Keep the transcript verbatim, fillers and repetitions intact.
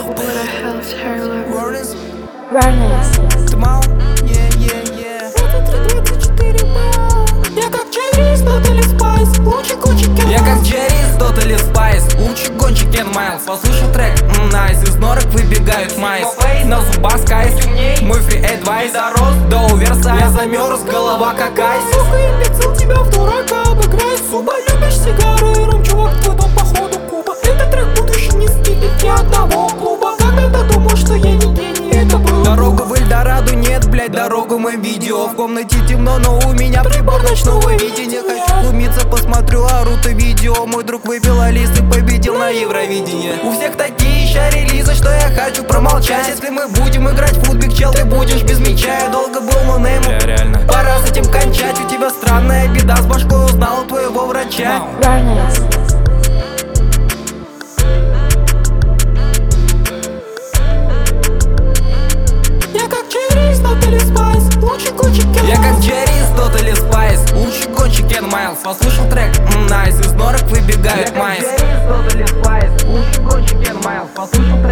What the hell, Taylor? Rarness. Тмау, yeah, yeah, yeah. Я как Джерри из Totally Spice, лучший гонщик Ken Я как Miles. Джерри из Totally Spice, лучший гонщик Ken Miles. Послушал трек, м, найс, из норок выбегают майс. На зубах скайс, мой фри адвайс. До оверсайз, я замерз, голова как айс. Сука, имбецил, тебя в дурака обыграет. Суба, любишь сигары и ром, чувак, твой дом походу Куба. Этот трек будущий не скипит ни одного клуба. Когда-то думал, что я не гений, это было. Дорогу в Эльдорадо нет, блять, дорогу мы видео. В комнате темно, но у меня прибор ночного видения. Хочу глумиться, посмотрю Аруто видео. Мой друг выпил алис и победил на Евровидении. У всех такие ща релизы, что я хочу промолчать. Если мы будем играть в футбик, чел, ты будешь без мяча. Я долго был нонеймом, реально. Пора с этим кончать, у тебя странная беда с башкой, узнал у твоего врача. Rarness. Я как Джерри из Totally Spice, лучший гонщик Ken Я как Miles. Джерри из Totally Spice, лучший гонщик Ken Miles. Послушал трек, м, найс, из норок выбегают майс. Я как Джерри из Totally Spice, лучший гонщик Ken Miles. Послушал